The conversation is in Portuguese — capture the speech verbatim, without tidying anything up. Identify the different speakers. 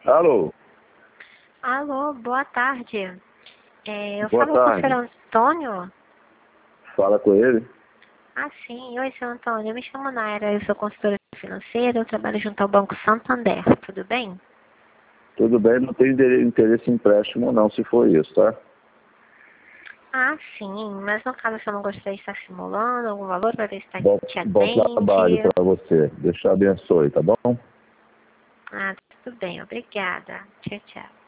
Speaker 1: Alô?
Speaker 2: Alô, boa tarde. É, eu
Speaker 1: Boa
Speaker 2: falo com o
Speaker 1: tarde.
Speaker 2: senhor Antônio?
Speaker 1: Fala com ele.
Speaker 2: Ah, sim. Oi, senhor Antônio. Eu me chamo Naira, eu sou consultora financeira, eu trabalho junto ao Banco Santander. Tudo bem?
Speaker 1: Tudo bem, não tem interesse em empréstimo não, se for isso, tá?
Speaker 2: Ah, sim. Mas no caso, se eu não gostaria de estar simulando algum valor para ver se está
Speaker 1: Bom,
Speaker 2: te
Speaker 1: bom trabalho
Speaker 2: atende.
Speaker 1: para você. Deus te abençoe, tá bom?
Speaker 2: Ah, tudo bem. Obrigada. Tchau, tchau.